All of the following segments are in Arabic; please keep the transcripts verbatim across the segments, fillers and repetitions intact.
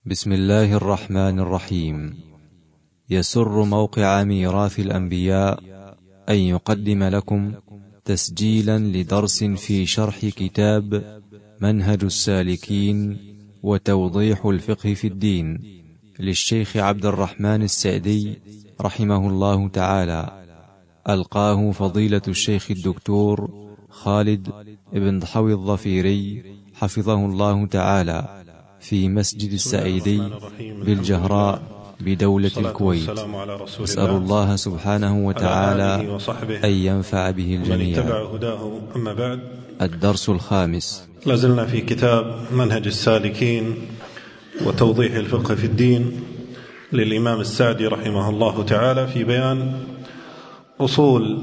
بسم الله الرحمن الرحيم. يسر موقع ميراث الأنبياء أن يقدم لكم تسجيلا لدرس في شرح كتاب منهج السالكين وتوضيح الفقه في الدين للشيخ عبد الرحمن السعدي رحمه الله تعالى، ألقاه فضيلة الشيخ الدكتور خالد بن ضحوي الظفيري حفظه الله تعالى في مسجد السعيدي بالجهراء بدولة الكويت. أسأل الله سبحانه وتعالى أن ينفع به الجميع. أما بعد، الدرس الخامس. لازلنا في كتاب منهج السالكين وتوضيح الفقه في الدين للإمام السعدي رحمه الله تعالى، في بيان أصول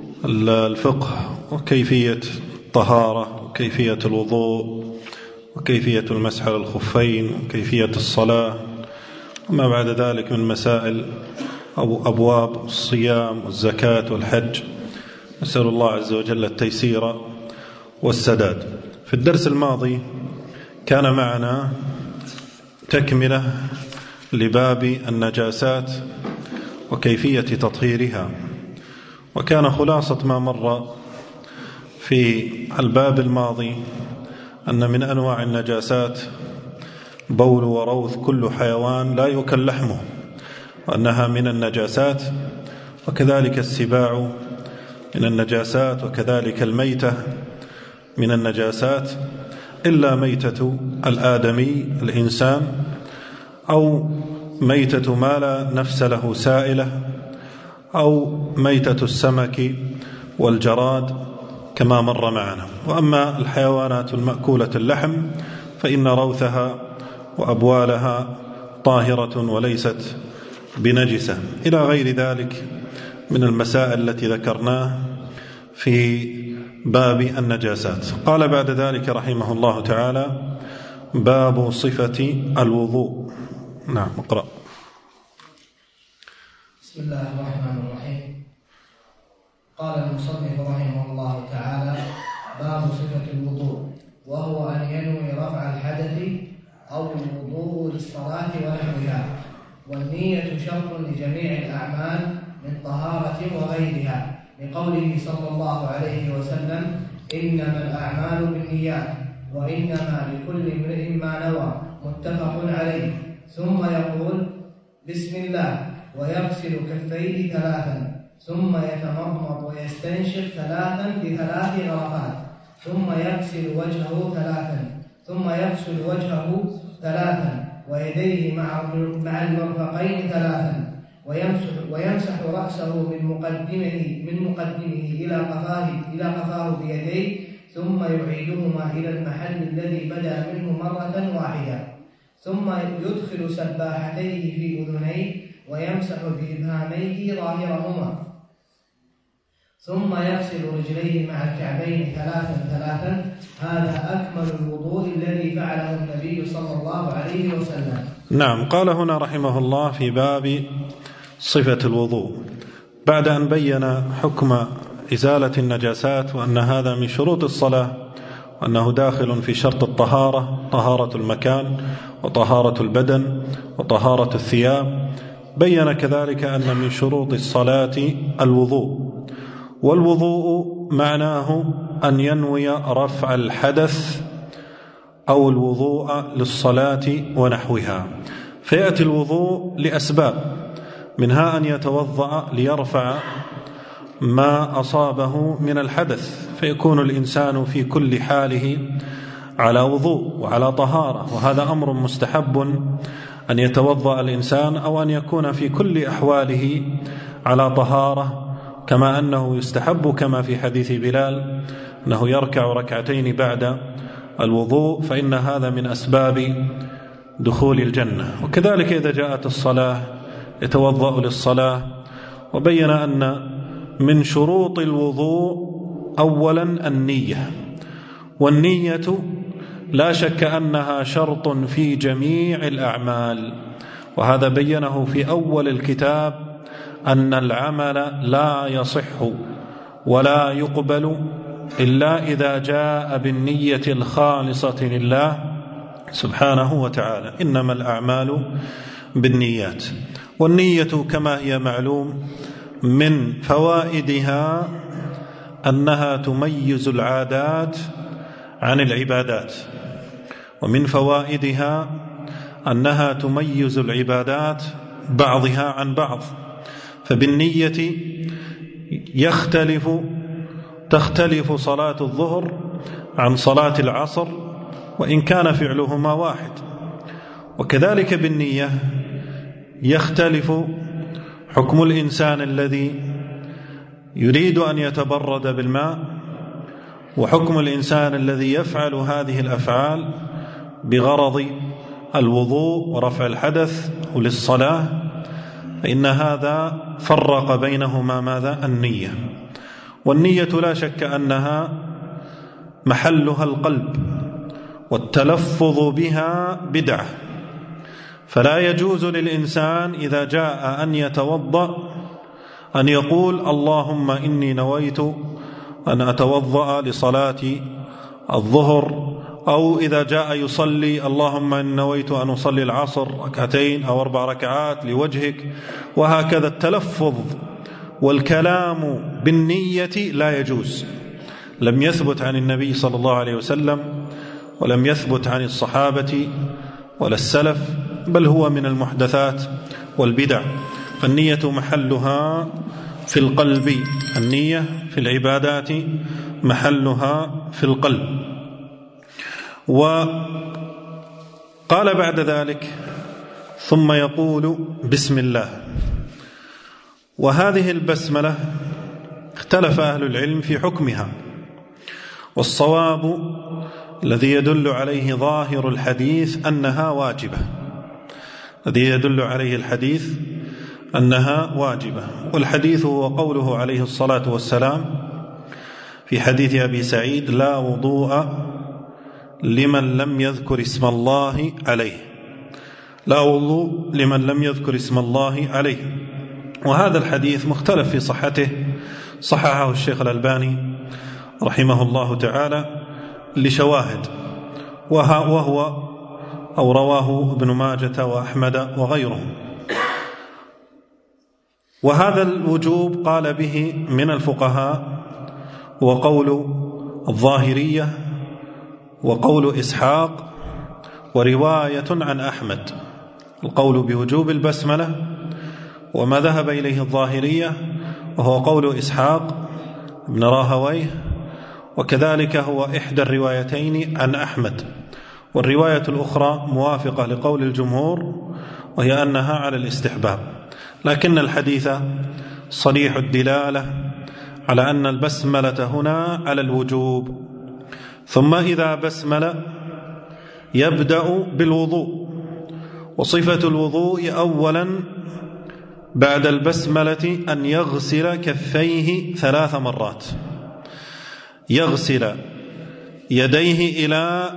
الفقه وكيفية الطهارة وكيفية الوضوء وكيفية المسح على الخفين وكيفية الصلاة، وما بعد ذلك من مسائل أو أبواب الصيام والزكاة والحج. نسأل الله عز وجل التيسير والسداد. في الدرس الماضي كان معنا تكملة لباب النجاسات وكيفية تطهيرها، وكان خلاصة ما مر في الباب الماضي أن من أنواع النجاسات بول وروث كل حيوان لا يؤكل لحمه، وأنها من النجاسات، وكذلك السباع من النجاسات، وكذلك الميتة من النجاسات، إلا ميتة الآدمي الإنسان، أو ميتة ما لا نفس له سائلة، أو ميتة السمك والجراد كما مر معنا. وأما الحيوانات المأكولة اللحم فإن روثها وأبوالها طاهرة وليست بنجسة، إلى غير ذلك من المسائل التي ذكرناه في باب النجاسات. قال بعد ذلك رحمه الله تعالى: باب صفة الوضوء. نعم، اقرأ. بسم الله الرحمن الرحيم. قال المصنف رحمه الله تعالى: باب صفة الوضوء، وهو أن ينوي رفع الحدث أو الوضوء للصلاة ونحوها، والنية شرط لجميع الأعمال من طهارة وغيرها، لقوله صلى الله عليه وسلم: إنما الأعمال بالنيات وإنما لكل امرئ ما نوى، متفق عليه. ثم يقول: بسم الله، ويغسل كفيه ثلاثا، ثم يتمضمض ويستنشق ثلاثا بثلاث غرفات، ثم يغسل وجهه ثلاثا، ثم يغسل وجهه ثلاثا ويديه مع مع المرفقين ثلاثا، ويمسح ويمسح رأسه من مقدمه من مقدمه إلى قفاه إلى قفاه بيديه، ثم يعيدهما إلى المحل الذي بدأ منه مرة واحدة، ثم يدخل سباحتيه في أذنيه ويمسح بإبهاميه ظاهرهما، ثم يغسل رجليه مع الكعبين ثلاثا ثلاثا. هذا أكمل الوضوء الذي فعله النبي صلى الله عليه وسلم. نعم. قال هنا رحمه الله في باب صفة الوضوء، بعد أن بين حكم إزالة النجاسات، وأن هذا من شروط الصلاة، وأنه داخل في شرط الطهارة، طهارة المكان وطهارة البدن وطهارة الثياب. بين كذلك أن من شروط الصلاة الوضوء، والوضوء معناه أن ينوي رفع الحدث أو الوضوء للصلاة ونحوها. فيأتي الوضوء لأسباب، منها أن يتوضأ ليرفع ما أصابه من الحدث، فيكون الإنسان في كل حاله على وضوء وعلى طهارة، وهذا أمر مستحب أن يتوضأ الإنسان، أو أن يكون في كل أحواله على طهارة، كما أنه يستحب كما في حديث بلال أنه يركع ركعتين بعد الوضوء، فإن هذا من أسباب دخول الجنة. وكذلك إذا جاءت الصلاة يتوضأ للصلاة. وبين أن من شروط الوضوء أولا النية، والنية لا شك أنها شرط في جميع الأعمال، وهذا بينه في أول الكتاب أن العمل لا يصح ولا يقبل إلا إذا جاء بالنية الخالصة لله سبحانه وتعالى. إنما الأعمال بالنيات، والنية كما هي معلوم من فوائدها أنها تميز العادات عن العبادات، ومن فوائدها أنها تميز العبادات بعضها عن بعض، فبالنية يختلف تختلف صلاة الظهر عن صلاة العصر وإن كان فعلهما واحد، وكذلك بالنية يختلف حكم الإنسان الذي يريد أن يتبرد بالماء وحكم الإنسان الذي يفعل هذه الأفعال بغرض الوضوء ورفع الحدث وللصلاة، فإن هذا فرق بينهما ماذا؟ النية. والنية لا شك أنها محلها القلب، والتلفظ بها بدعة، فلا يجوز للإنسان إذا جاء أن يتوضأ أن يقول اللهم إني نويت أن أتوضأ لصلاة الظهر، أو إذا جاء يصلي اللهم إني نويت أن أصلي العصر ركعتين أو أربع ركعات لوجهك، وهكذا التلفظ والكلام بالنية لا يجوز، لم يثبت عن النبي صلى الله عليه وسلم ولم يثبت عن الصحابة ولا السلف، بل هو من المحدثات والبدع. فالنية محلها في القلب، النية في العبادات محلها في القلب. وقال بعد ذلك ثم يقول بسم الله. وهذه البسملة اختلف أهل العلم في حكمها، والصواب الذي يدل عليه ظاهر الحديث أنها واجبة، الذي يدل عليه الحديث أنها واجبة. والحديث هو قوله عليه الصلاة والسلام في حديث أبي سعيد لا وضوء لمن لم يذكر اسم الله عليه، لا وضوء لمن لم يذكر اسم الله عليه. وهذا الحديث مختلف في صحته، صححه الشيخ الألباني رحمه الله تعالى لشواهد، وهو أو رواه ابن ماجة وأحمد وغيرهم. وهذا الوجوب قال به من الفقهاء وقول الظاهرية وقول إسحاق ورواية عن أحمد، القول بوجوب البسملة وما ذهب إليه الظاهرية وهو قول إسحاق بن راهويه، وكذلك هو إحدى الروايتين عن أحمد. والرواية الأخرى موافقة لقول الجمهور وهي أنها على الاستحباب، لكن الحديث صريح الدلالة على أن البسملة هنا على الوجوب. ثم إذا بسمل يبدأ بالوضوء، وصفة الوضوء أولا بعد البسملة أن يغسل كفيه ثلاث مرات، يغسل يديه إلى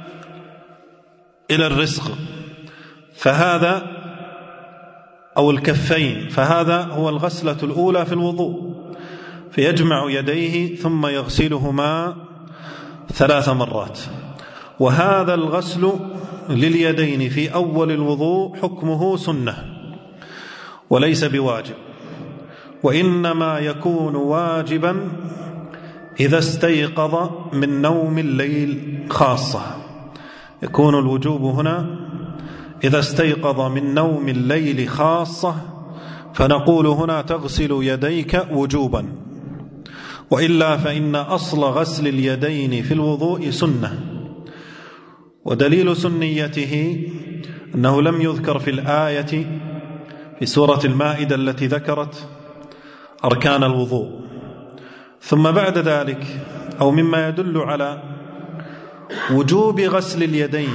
إلى الرسغ، فهذا أو الكفين، فهذا هو الغسلة الأولى في الوضوء، فيجمع يديه ثم يغسلهما ثلاث مرات. وهذا الغسل لليدين في أول الوضوء حكمه سنة وليس بواجب، وإنما يكون واجبا إذا استيقظ من نوم الليل خاصة، يكون الوجوب هنا إذا استيقظ من نوم الليل خاصة، فنقول هنا تغسل يديك وجوبا، وإلا فإن أصل غسل اليدين في الوضوء سنة. ودليل سنيته أنه لم يذكر في الآية في سورة المائدة التي ذكرت أركان الوضوء. ثم بعد ذلك أو مما يدل على وجوب غسل اليدين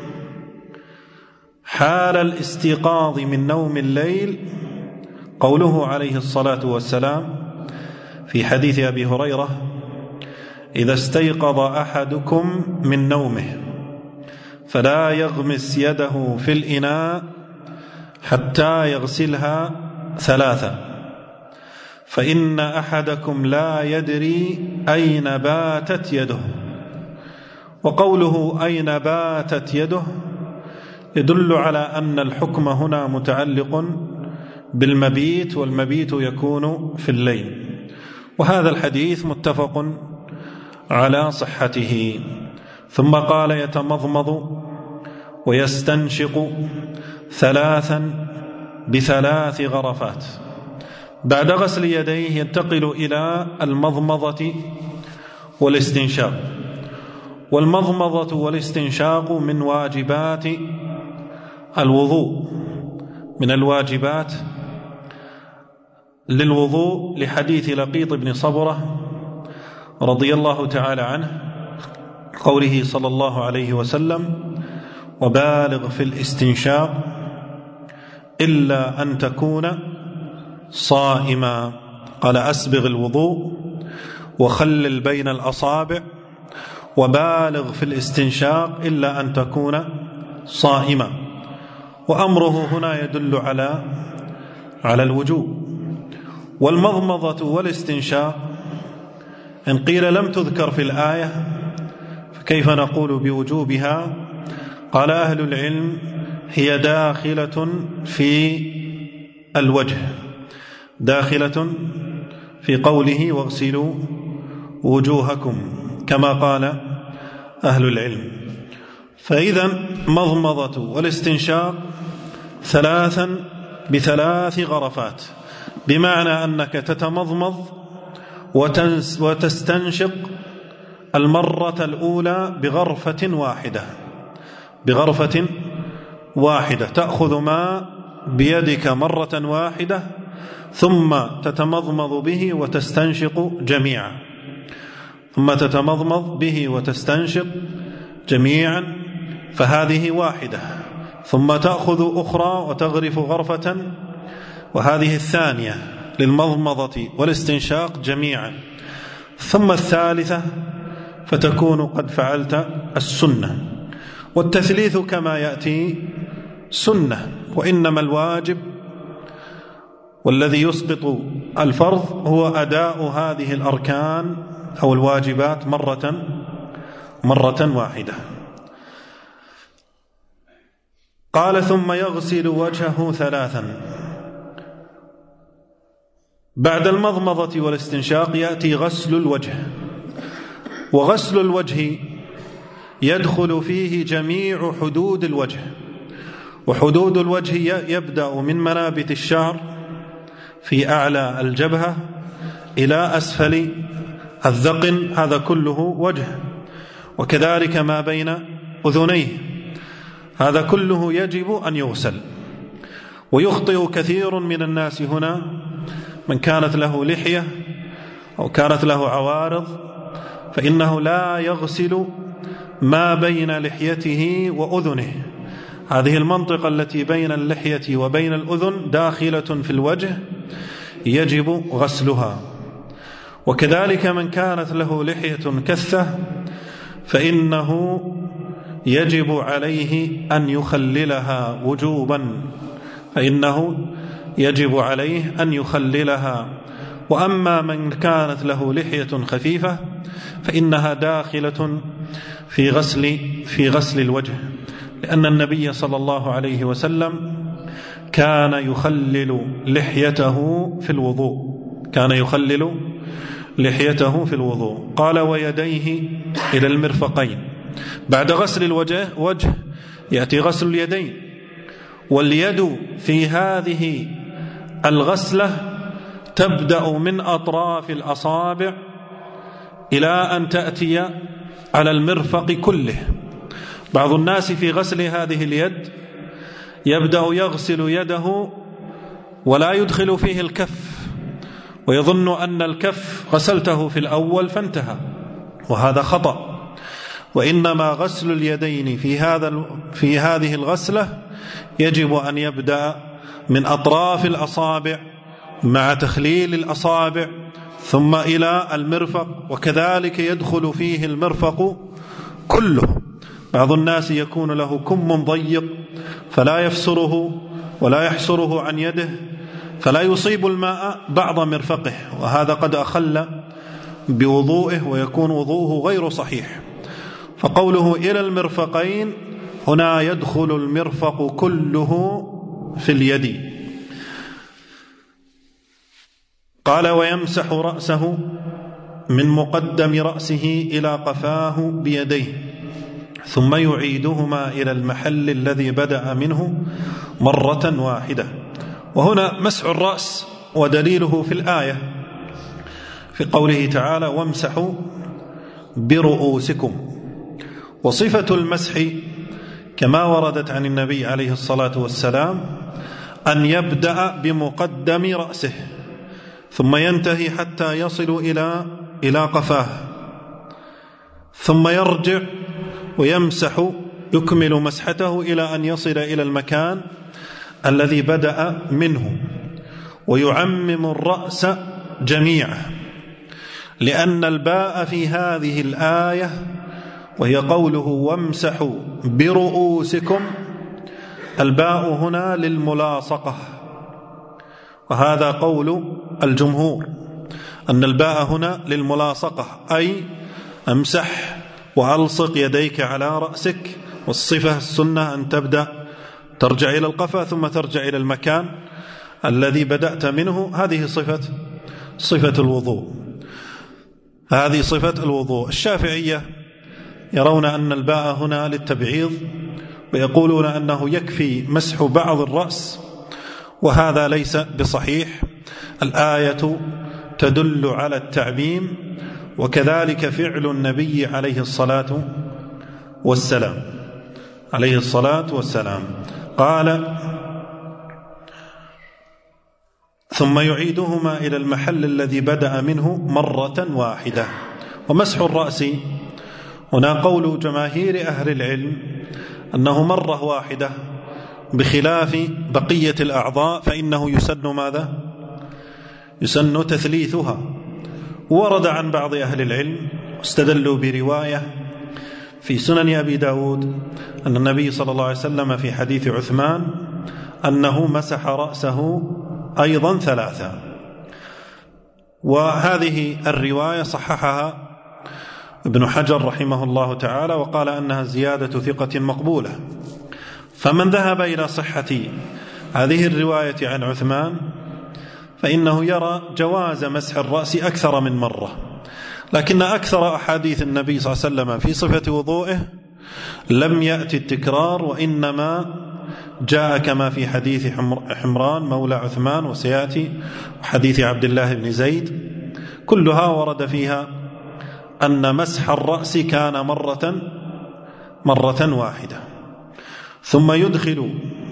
حال الاستيقاظ من نوم الليل قوله عليه الصلاة والسلام في حديث أبي هريرة إذا استيقظ أحدكم من نومه فلا يغمس يده في الإناء حتى يغسلها ثلاثة، فإن أحدكم لا يدري أين باتت يده. وقوله أين باتت يده يدل على أن الحكم هنا متعلق بالمبيت، والمبيت يكون في الليل، وهذا الحديث متفق على صحته. ثم قال يتمضمض ويستنشق ثلاثا بثلاث غرفات. بعد غسل يديه ينتقل إلى المضمضة والاستنشاق. والمضمضة والاستنشاق من واجبات الوضوء، من الواجبات للوضوء، لحديث لقيط بن صبرة رضي الله تعالى عنه قوله صلى الله عليه وسلم: وبالغ في الاستنشاق إلا أن تكون صائما. قال: أسبغ الوضوء وخلل بين الأصابع وبالغ في الاستنشاق إلا أن تكون صائما. وأمره هنا يدل على على الوجوب. والمضمضة والاستنشاق إن قيل لم تذكر في الآية فكيف نقول بوجوبها؟ قال أهل العلم: هي داخلة في الوجه، داخلة في قوله واغسلوا وجوهكم كما قال أهل العلم. فإذا مضمضة والاستنشاق ثلاثا بثلاث غرفات، بمعنى أنك تتمضمض وتستنشق المرة الأولى بغرفة واحدة، بغرفة واحدة تأخذ ماء بيدك مرة واحدة، ثم تتمضمض به وتستنشق جميعا، ثم تتمضمض به وتستنشق جميعا، فهذه واحدة. ثم تأخذ أخرى وتغرف غرفة، وهذه الثانية للمضمضة والاستنشاق جميعا. ثم الثالثة فتكون قد فعلت السنة. والتثليث كما يأتي سنة، وإنما الواجب والذي يسقط الفرض هو أداء هذه الأركان أو الواجبات مرة مرة واحدة. قال: ثم يغسل وجهه ثلاثا. بعد المضمضة والاستنشاق يأتي غسل الوجه. وغسل الوجه يدخل فيه جميع حدود الوجه. وحدود الوجه يبدأ من منابت الشعر في أعلى الجبهة إلى أسفل الذقن، هذا كله وجه. وكذلك ما بين أذنيه، هذا كله يجب أن يغسل. ويخطئ كثير من الناس هنا، من كانت له لحية أو كانت له عوارض فإنه لا يغسل ما بين لحيته وأذنه. هذه المنطقة التي بين اللحية وبين الأذن داخلة في الوجه، يجب غسلها. وكذلك من كانت له لحية كثة فإنه يجب عليه أن يخللها وجوبا، فإنه يجب عليه أن يخللها. وأما من كانت له لحية خفيفة فإنها داخلة في غسل في غسل الوجه، لأن النبي صلى الله عليه وسلم كان يخلل لحيته في الوضوء، كان يخلل لحيته في الوضوء. قال: ويديه إلى المرفقين. بعد غسل الوجه وجه يأتي غسل اليدين. واليد في هذه الغسلة تبدأ من أطراف الأصابع إلى أن تأتي على المرفق كله. بعض الناس في غسل هذه اليد يبدأ يغسل يده ولا يدخل فيه الكف، ويظن أن الكف غسلته في الأول فانتهى، وهذا خطأ. وإنما غسل اليدين في هذا في هذه الغسلة يجب أن يبدأ من أطراف الأصابع مع تخليل الأصابع ثم إلى المرفق، وكذلك يدخل فيه المرفق كله. بعض الناس يكون له كم ضيق فلا يفسره ولا يحسره عن يده فلا يصيب الماء بعض مرفقه، وهذا قد أخل بوضوءه ويكون وضوءه غير صحيح. فقوله إلى المرفقين هنا يدخل المرفق كله في اليد. قال ويمسح رأسه من مقدم رأسه إلى قفاه بيديه ثم يعيدهما إلى المحل الذي بدأ منه مرة واحدة. وهنا مسح الرأس ودليله في الآية في قوله تعالى وامسحوا برؤوسكم. وصفة المسح كما وردت عن النبي عليه الصلاة والسلام أن يبدأ بمقدم رأسه ثم ينتهي حتى يصل إلى إلى قفاه ثم يرجع ويمسح يكمل مسحته إلى أن يصل إلى المكان الذي بدأ منه ويعمم الرأس جميعا، لأن الباء في هذه الآية وهي قوله وامسحوا برؤوسكم، الباء هنا للملاصقة، وهذا قول الجمهور أن الباء هنا للملاصقة، أي امسح وألصق يديك على رأسك. والصفة السنة أن تبدأ ترجع إلى القفا ثم ترجع إلى المكان الذي بدأت منه. هذه صفة صفة الوضوء، هذه صفة الوضوء. الشافعية يرون أن الباء هنا للتبعيض ويقولون أنه يكفي مسح بعض الرأس، وهذا ليس بصحيح. الآية تدل على التعميم، وكذلك فعل النبي عليه الصلاة والسلام عليه الصلاة والسلام قال ثم يعيدهما إلى المحل الذي بدأ منه مرة واحدة. ومسح الرأس هنا قول جماهير أهل العلم أنه مرة واحدة، بخلاف بقية الأعضاء فإنه يسن ماذا؟ يسن تثليثها. ورد عن بعض أهل العلم استدلوا برواية في سنن أبي داود أن النبي صلى الله عليه وسلم في حديث عثمان أنه مسح رأسه أيضا ثلاثا، وهذه الرواية صححها ابن حجر رحمه الله تعالى وقال أنها زيادة ثقة مقبولة. فمن ذهب إلى صحة هذه الرواية عن عثمان فإنه يرى جواز مسح الرأس أكثر من مرة، لكن أكثر أحاديث النبي صلى الله عليه وسلم في صفة وضوئه لم يأتي التكرار، وإنما جاء كما في حديث حمران مولى عثمان وسيأتي حديث عبد الله بن زيد، كلها ورد فيها أن مسح الرأس كان مرة مرة واحدة. ثم يدخل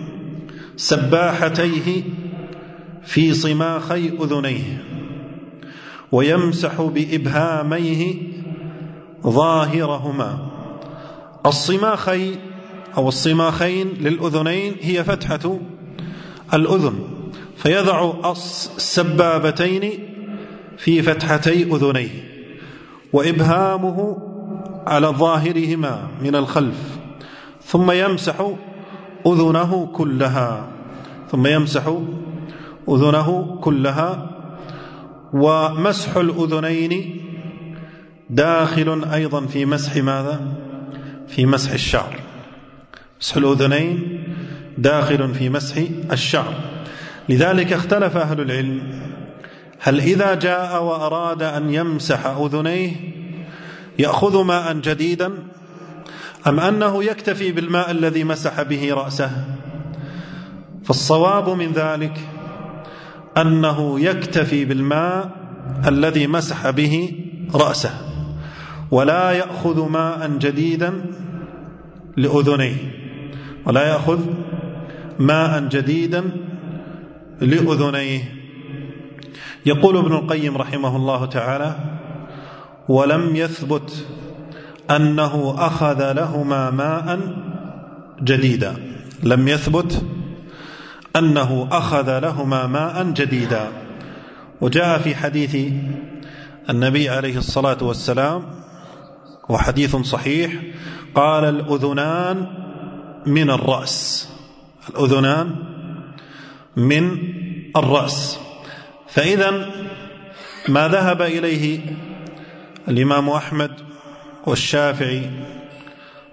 سباحتيه في صماخي أذنيه ويمسح بإبهاميه ظاهرهما. الصماخي أو الصماخين للأذنين هي فتحة الأذن، فيضع السبابتين في فتحتي أذنيه وإبهامه على ظاهرهما من الخلف، ثم يمسح أذنه كلها ثم يمسح أذنه كلها. ومسح الأذنين داخل أيضا في مسح ماذا؟ في مسح الشعر. مسح الأذنين داخل في مسح الشعر. لذلك اختلف أهل العلم هل إذا جاء وأراد أن يمسح أذنيه يأخذ ماء جديدا أم أنه يكتفي بالماء الذي مسح به رأسه؟ فالصواب من ذلك أنه يكتفي بالماء الذي مسح به رأسه ولا يأخذ ماء جديدا لأذنيه ولا يأخذ ماء جديدا لأذنيه. يقول ابن القيم رحمه الله تعالى ولم يثبت أنه أخذ لهما ماء جديدا لم يثبت أنه أخذ لهما ماء جديدا. وجاء في حديث النبي عليه الصلاة والسلام وحديث صحيح قال الأذنان من الرأس الأذنان من الرأس. فإذا ما ذهب إليه الإمام أحمد والشافعي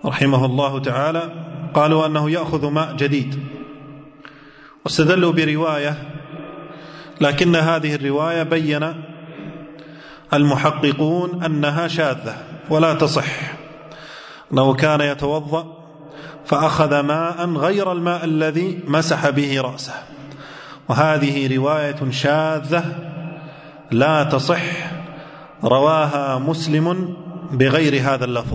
رحمه الله تعالى قالوا أنه يأخذ ماء جديد، واستدلوا برواية، لكن هذه الرواية بين المحققون أنها شاذة ولا تصح، أنه كان يتوضأ فأخذ ماء غير الماء الذي مسح به رأسه، وهذه رواية شاذة لا تصح، رواها مسلم بغير هذا اللفظ،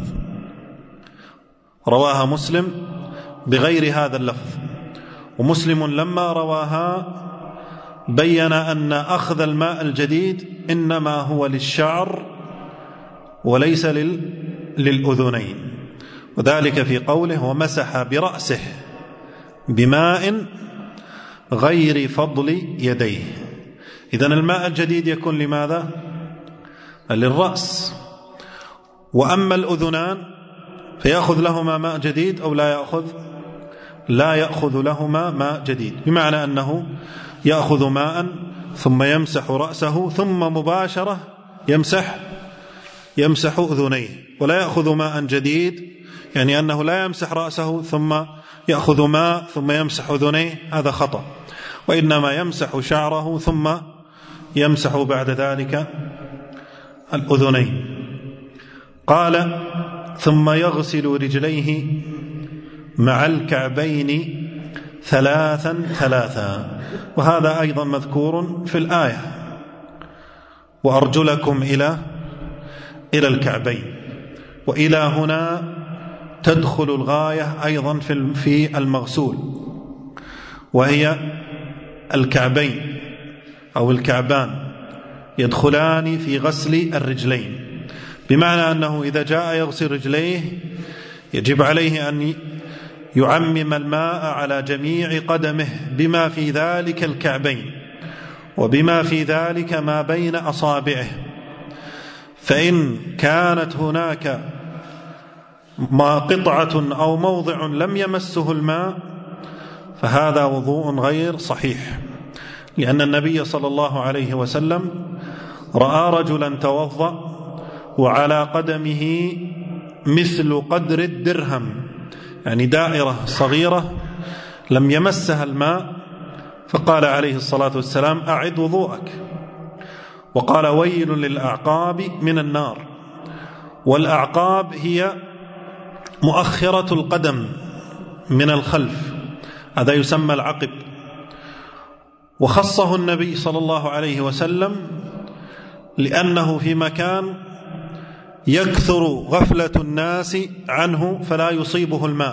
رواها مسلم بغير هذا اللفظ. ومسلم لما رواها بين أن أخذ الماء الجديد إنما هو للشعر وليس للأذنين، وذلك في قوله ومسح برأسه بماء غير فضل يديه. إذن الماء الجديد يكون لماذا؟ للرأس. وأما الأذنان فيأخذ لهما ماء جديد أو لا يأخذ؟ لا يأخذ لهما ماء جديد، بمعنى أنه يأخذ ماء ثم يمسح رأسه ثم مباشرة يمسح يمسح أذنيه، ولا يأخذ ماء جديد، يعني أنه لا يمسح رأسه ثم يأخذ ماء ثم يمسح أذنيه، هذا خطأ، وإنما يمسح شعره ثم يمسح بعد ذلك الأذنين. قال ثم يغسل رجليه مع الكعبين ثلاثا ثلاثا، وهذا أيضا مذكور في الآية وأرجلكم إلى إلى الكعبين، وإلى هنا تدخل الغاية أيضا في المغسول، وهي الكعبين أو الكعبان يدخلان في غسل الرجلين، بمعنى أنه إذا جاء يغسل رجليه يجب عليه أن يعمم الماء على جميع قدمه بما في ذلك الكعبين وبما في ذلك ما بين أصابعه، فإن كانت هناك ما قطعة أو موضع لم يمسه الماء فهذا وضوء غير صحيح، لأن النبي صلى الله عليه وسلم رأى رجلا توضأ وعلى قدمه مثل قدر الدرهم، يعني دائرة صغيرة لم يمسها الماء، فقال عليه الصلاة والسلام أعد وضوءك، وقال ويل للأعقاب من النار. والأعقاب هي مؤخرة القدم من الخلف، هذا يسمى العقب، وخصه النبي صلى الله عليه وسلم لأنه في مكان يكثر غفلة الناس عنه فلا يصيبه الماء،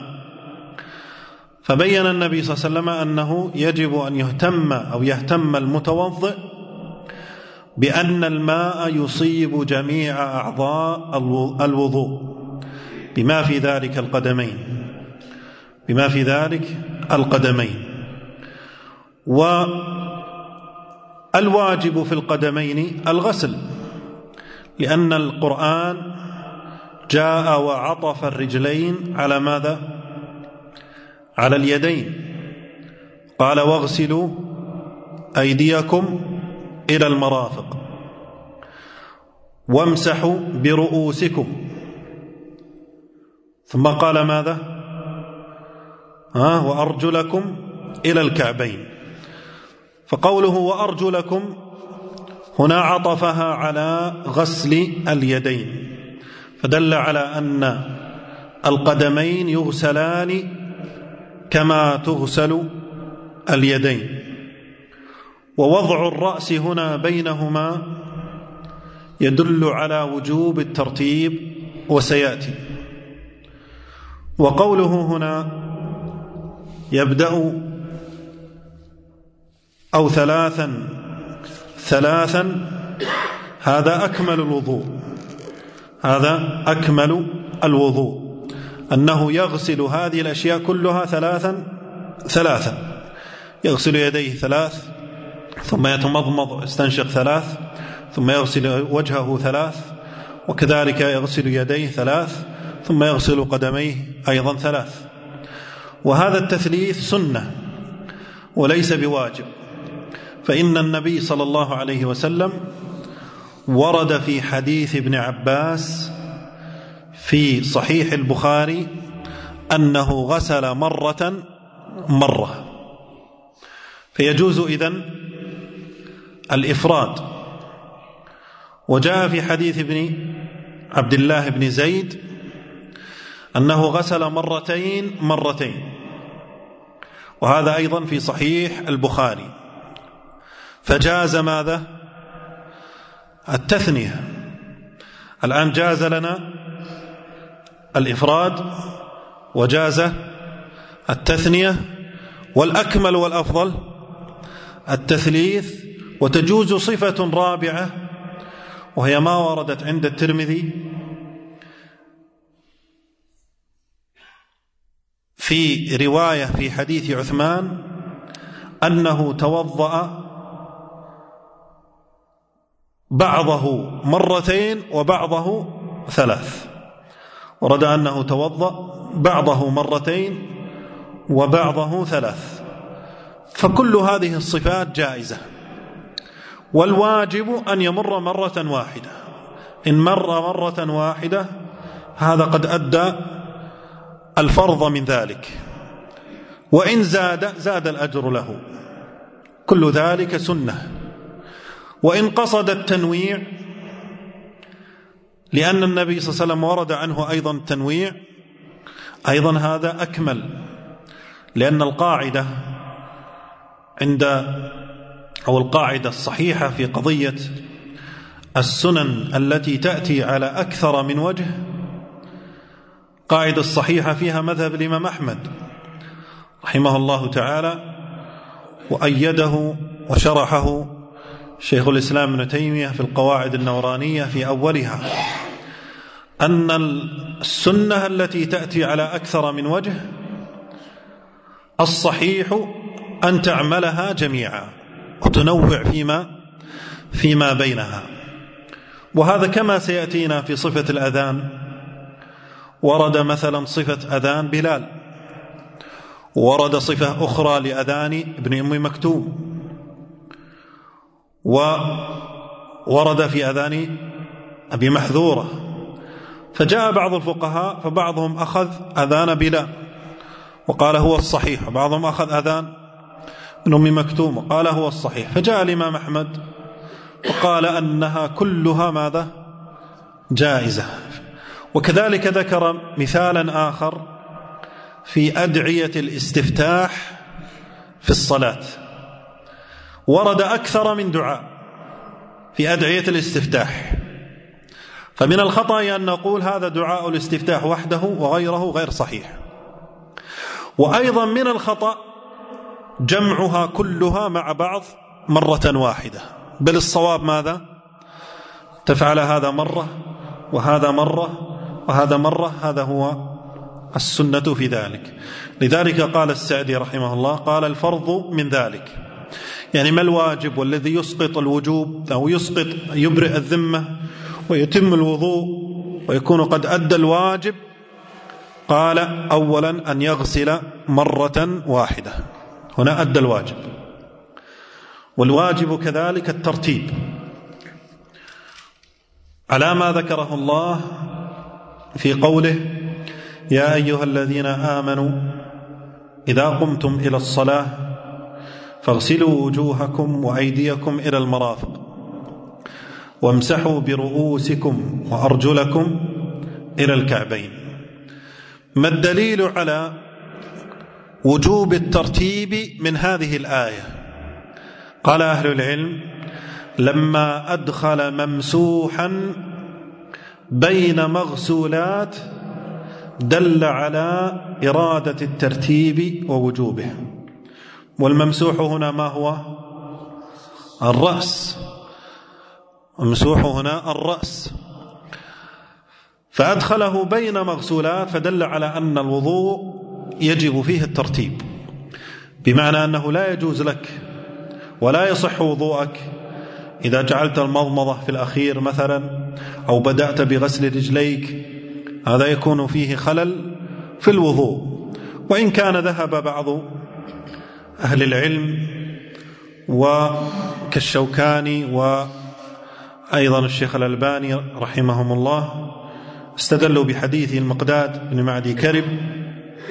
فبين النبي صلى الله عليه وسلم أنه يجب أن يهتم أو يهتم المتوضئ بأن الماء يصيب جميع أعضاء الوضوء بما في ذلك القدمين بما في ذلك القدمين والواجب في القدمين الغسل، لأن القرآن جاء وعطف الرجلين على ماذا؟ على اليدين، قال واغسلوا أيديكم إلى المرافق وامسحوا برؤوسكم، ثم قال ماذا؟ ها وأرجلكم إلى الكعبين. فقوله وأرجلكم هنا عطفها على غسل اليدين، فدل على أن القدمين يغسلان كما تغسل اليدين، ووضع الرأس هنا بينهما يدل على وجوب الترتيب وسيأتي. وقوله هنا يبدأ أو ثلاثا ثلاثا هذا أكمل الوضوء هذا أكمل الوضوء أنه يغسل هذه الأشياء كلها ثلاثا ثلاثا يغسل يديه ثلاث، ثم يتمضمض يستنشق ثلاث، ثم يغسل وجهه ثلاث، وكذلك يغسل يديه ثلاث، ثم يغسل قدميه أيضا ثلاث. وهذا التثليث سنة وليس بواجب، فإن النبي صلى الله عليه وسلم ورد في حديث ابن عباس في صحيح البخاري أنه غسل مرة مرة، فيجوز إذن الإفراد. وجاء في حديث ابن عبد الله بن زيد أنه غسل مرتين مرتين، وهذا أيضا في صحيح البخاري، فجاز ماذا؟ التثنية. الآن جاز لنا الإفراد وجاز التثنية، والأكمل والأفضل التثليث، وتجوز صفة رابعة وهي ما وردت عند الترمذي في رواية في حديث عثمان أنه توضأ بعضه مرتين وبعضه ثلاث، ورد أنه توضأ بعضه مرتين وبعضه ثلاث، فكل هذه الصفات جائزة، والواجب أن يمر مرة واحدة. إن مر مرة واحدة هذا قد أدى الفرض من ذلك، وإن زاد زاد الأجر له، كل ذلك سنة. وإن قصد التنويع، لأن النبي صلى الله عليه وسلم ورد عنه أيضا التنويع، أيضا هذا أكمل، لأن القاعدة عند أو القاعدة الصحيحة في قضية السنن التي تأتي على أكثر من وجه، قاعدة الصحيحة فيها مذهب الإمام أحمد رحمه الله تعالى، وأيده وشرحه شيخ الإسلام ابن تيمية في القواعد النورانية في أولها، أن السنة التي تأتي على أكثر من وجه الصحيح أن تعملها جميعا وتنوع فيما فيما بينها. وهذا كما سيأتينا في صفة الأذان، ورد مثلا صفة أذان بلال، ورد صفة أخرى لأذان ابن أم مكتوم، وورد في أذان أبي محذورة. فجاء بعض الفقهاء فبعضهم أخذ أذان بلال وقال هو الصحيح، وبعضهم أخذ أذان ابن أم مكتوم وقال هو الصحيح. فجاء الإمام أحمد وقال أنها كلها ماذا؟ جائزة. وكذلك ذكر مثالا آخر في أدعية الاستفتاح في الصلاة، ورد أكثر من دعاء في أدعية الاستفتاح، فمن الخطأ أن نقول هذا دعاء الاستفتاح وحده وغيره غير صحيح. وأيضا من الخطأ جمعها كلها مع بعض مرة واحدة، بل الصواب ماذا؟ تفعل هذا مرة وهذا مرة وهذا مرة، هذا هو السنة في ذلك. لذلك قال السعدي رحمه الله قال الفرض من ذلك، يعني ما الواجب والذي يسقط الوجوب أو يسقط يبرئ الذمة ويتم الوضوء ويكون قد أدى الواجب. قال أولا أن يغسل مرة واحدة، هنا أدى الواجب. والواجب كذلك الترتيب على ما ذكره الله في قوله يا أيها الذين آمنوا إذا قمتم إلى الصلاة فاغسلوا وجوهكم وأيديكم إلى المرافق وامسحوا برؤوسكم وأرجلكم إلى الكعبين. ما الدليل على وجوب الترتيب من هذه الآية؟ قال أهل العلم لما أدخل ممسوحا بين مغسولات دل على إرادة الترتيب ووجوبه. والممسوح هنا ما هو؟ الرأس، الممسوح هنا الرأس، فأدخله بين مغسولات فدل على أن الوضوء يجب فيه الترتيب، بمعنى أنه لا يجوز لك ولا يصح وضوءك إذا جعلت المضمضة في الأخير مثلا أو بدأت بغسل رجليك، هذا يكون فيه خلل في الوضوء. وإن كان ذهب بعض أهل العلم وكالشوكاني وأيضا الشيخ الألباني رحمهم الله استدلوا بحديث المقداد بن معدي كرب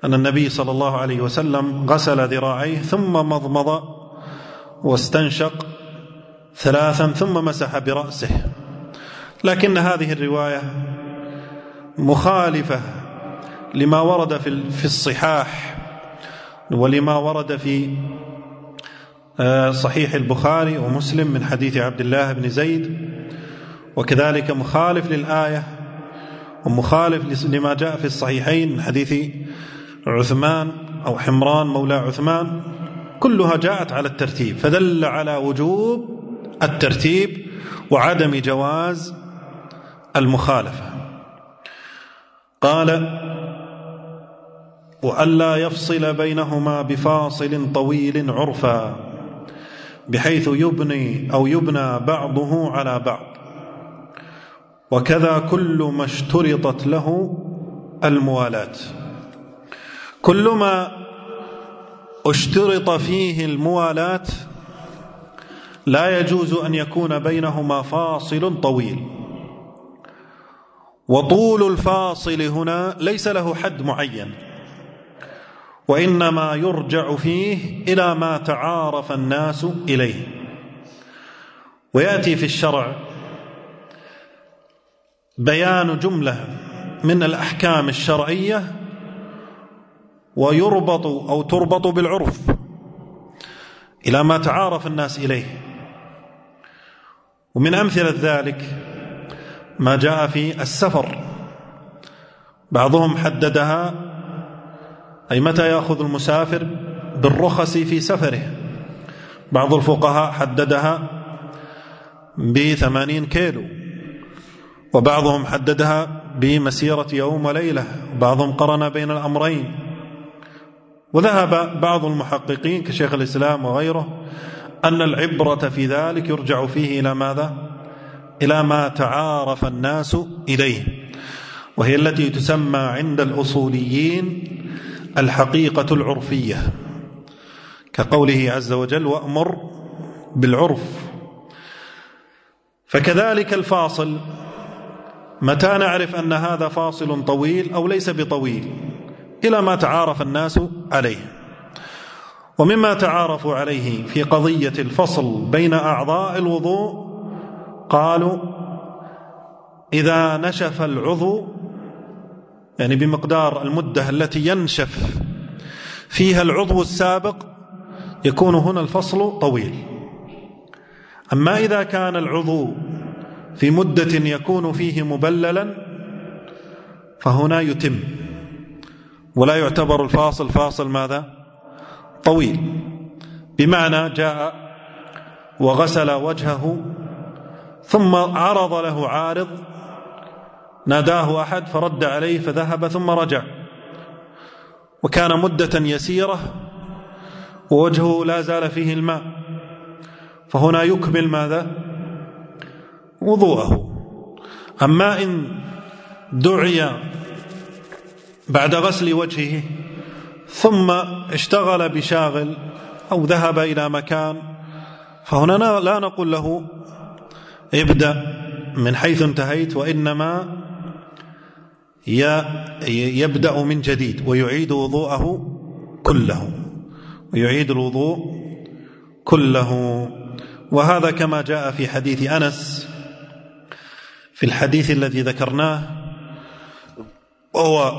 أن النبي صلى الله عليه وسلم غسل ذراعيه ثم مضمض واستنشق ثلاثا ثم مسح برأسه، لكن هذه الرواية مخالفة لما ورد في الصحاح ولما ورد في صحيح البخاري ومسلم من حديث عبد الله بن زيد، وكذلك مخالف للآية ومخالف لما جاء في الصحيحين من حديث عثمان أو حمران مولى عثمان، كلها جاءت على الترتيب، فدل على وجوب الترتيب وعدم جواز المخالفة. قال: وألا يفصل بينهما بفاصل طويل عرفا بحيث يبني أو يبنى بعضه على بعض، وكذا كل ما اشترطت له الموالاة. كل ما اشترط فيه الموالاة لا يجوز أن يكون بينهما فاصل طويل، وطول الفاصل هنا ليس له حد معين، وإنما يرجع فيه إلى ما تعارف الناس إليه. ويأتي في الشرع بيان جملة من الأحكام الشرعية ويربط أو تربط بالعرف إلى ما تعارف الناس إليه. ومن أمثلة ذلك ما جاء في السفر، بعضهم حددها أي متى يأخذ المسافر بالرخص في سفره، بعض الفقهاء حددها بثمانين كيلو، وبعضهم حددها بمسيرة يوم وليلة، وبعضهم قرن بين الأمرين. وذهب بعض المحققين كشيخ الإسلام وغيره أن العبرة في ذلك يرجع فيه إلى ماذا؟ إلى ما تعارف الناس إليه، وهي التي تسمى عند الأصوليين الحقيقة العرفية، كقوله عز وجل: وأمر بالعرف. فكذلك الفاصل متى نعرف أن هذا فاصل طويل أو ليس بطويل؟ إلى ما تعارف الناس عليه. ومما تعارفوا عليه في قضية الفصل بين أعضاء الوضوء قالوا: إذا نشف العضو، يعني بمقدار المدة التي ينشف فيها العضو السابق، يكون هنا الفصل طويل. أما إذا كان العضو في مدة يكون فيه مبللا فهنا يتم، ولا يعتبر الفاصل فاصل ماذا؟ طويل. بمعنى جاء وغسل وجهه ثم عرض له عارض، ناداه أحد فرد عليه فذهب ثم رجع، وكان مدة يسيرة ووجهه لا زال فيه الماء، فهنا يكمل ماذا؟ وضوءه. أما إن دعي بعد غسل وجهه ثم اشتغل بشاغل أو ذهب إلى مكان، فهنا لا نقول له ابدأ من حيث انتهيت، وإنما يبدأ من جديد ويعيد وضوءه كله ويعيد الوضوء كله. وهذا كما جاء في حديث أنس في الحديث الذي ذكرناه، وهو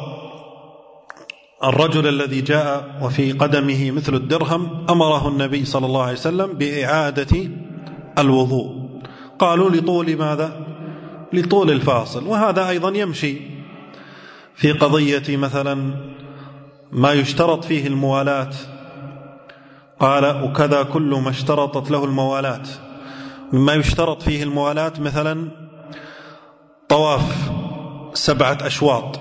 الرجل الذي جاء وفي قدمه مثل الدرهم، أمره النبي صلى الله عليه وسلم بإعادة الوضوء. قالوا: لطول ماذا؟ لطول الفاصل. وهذا أيضا يمشي في قضية مثلا ما يشترط فيه الموالاة. قال: وكذا كل ما اشترطت له الموالاة. مما يشترط فيه الموالاة مثلا طواف سبعة أشواط،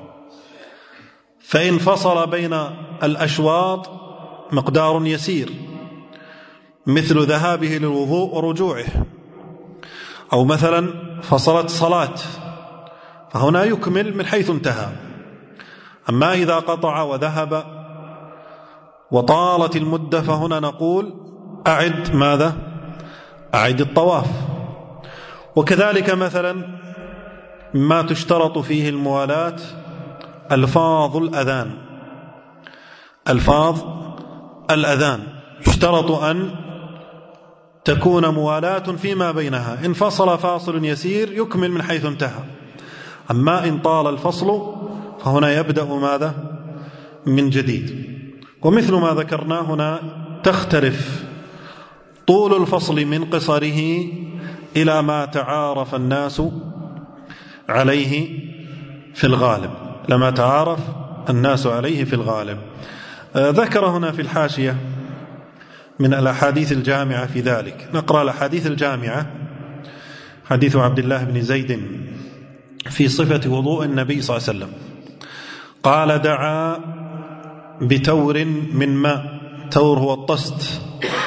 فإن فصل بين الأشواط مقدار يسير مثل ذهابه للوضوء ورجوعه، أو مثلا فصلت صلاة، فهنا يكمل من حيث انتهى. أما إذا قطع وذهب وطالت المدة فهنا نقول: أعد ماذا؟ أعد الطواف. وكذلك مثلا ما تشترط فيه الموالاة ألفاظ الأذان، ألفاظ الأذان يشترط أن تكون موالاة فيما بينها، إن فصل فاصل يسير يكمل من حيث انتهى، أما إن طال الفصل فهنا يبدأ ماذا؟ من جديد. ومثل ما ذكرنا هنا تختلف طول الفصل من قصره إلى ما تعارف الناس عليه في الغالب، لما تعارف الناس عليه في الغالب. ذكر هنا في الحاشية من الأحاديث الجامعة في ذلك. نقرأ الأحاديث الجامعة. حديث عبد الله بن زيد في صفة وضوء النبي صلى الله عليه وسلم قال: دعا بتور من ماء، تور هو الطست،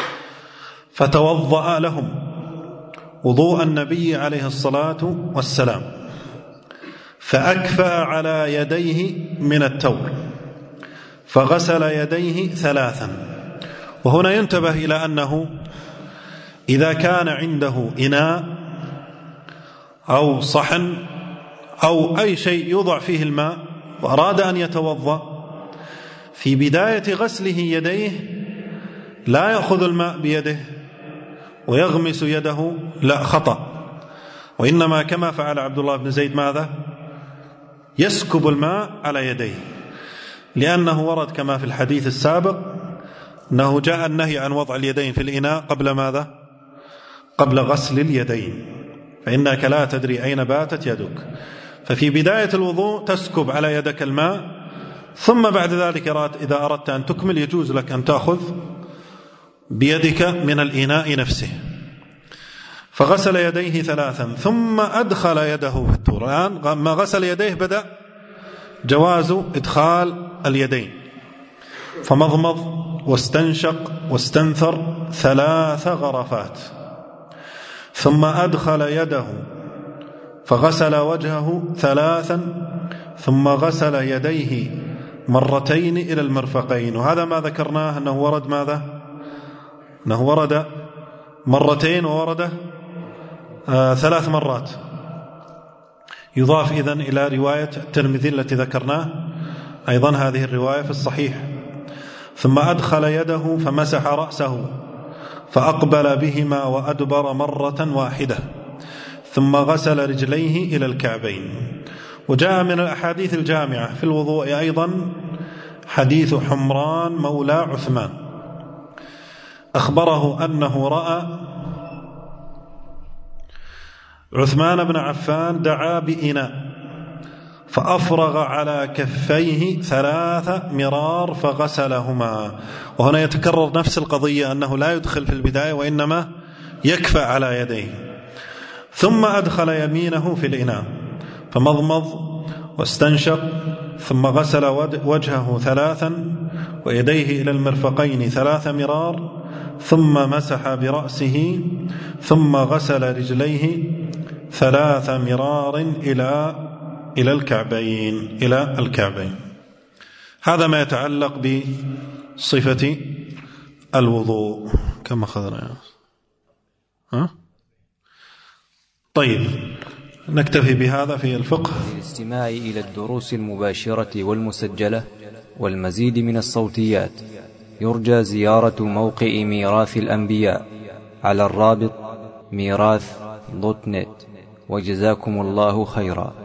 فتوضأ لهم وضوء النبي عليه الصلاة والسلام، فأكفأ على يديه من التور، فغسل يديه ثلاثا. وهنا ينتبه إلى أنه إذا كان عنده إناء أو صحن أو أي شيء يوضع فيه الماء وأراد أن يتوضأ، في بداية غسله يديه لا يأخذ الماء بيده ويغمس يده، لا، خطأ، وإنما كما فعل عبد الله بن زيد ماذا؟ يسكب الماء على يديه، لأنه ورد كما في الحديث السابق أنه جاء النهي عن وضع اليدين في الإناء قبل ماذا؟ قبل غسل اليدين، فإنك لا تدري أين باتت يدك. ففي بداية الوضوء تسكب على يدك الماء، ثم بعد ذلك إذا أردت أن تكمل يجوز لك أن تأخذ بيدك من الإناء نفسه. فغسل يديه ثلاثا ثم أدخل يده في التور. الآن ما غسل يديه بدأ جواز إدخال اليدين، فمضمض واستنشق واستنثر ثلاث غرفات، ثم أدخل يده فغسل وجهه ثلاثا، ثم غسل يديه مرتين إلى المرفقين. وهذا ما ذكرناه أنه ورد ماذا؟ أنه ورد مرتين وورد آه ثلاث مرات، يضاف إذن إلى رواية الترمذي التي ذكرناه أيضا هذه الرواية في الصحيح. ثم أدخل يده فمسح رأسه فأقبل بهما وأدبر مرة واحدة، ثم غسل رجليه إلى الكعبين. وجاء من الأحاديث الجامعة في الوضوء أيضا حديث حمران مولى عثمان، أخبره أنه رأى عثمان بن عفان دعا بإناء فأفرغ على كفيه ثلاث مرار فغسلهما. وهنا يتكرر نفس القضية، أنه لا يدخل في البداية وإنما يكفأ على يديه. ثم أدخل يمينه في الإناء فمضمض واستنشق، ثم غسل وجهه ثلاثا ويديه إلى المرفقين ثلاث مرار، ثم مسح برأسه، ثم غسل رجليه ثلاث مرار إلى إلى الكعبين إلى الكعبين. هذا ما يتعلق بصفة الوضوء. كم أخذنا؟ ها؟ طيب نكتفي بهذا في الفقه. للاستماع إلى الدروس المباشرة والمسجلة والمزيد من الصوتيات يرجى زيارة موقع ميراث الأنبياء على الرابط ميراث دوت نت. وجزاكم الله خيرا.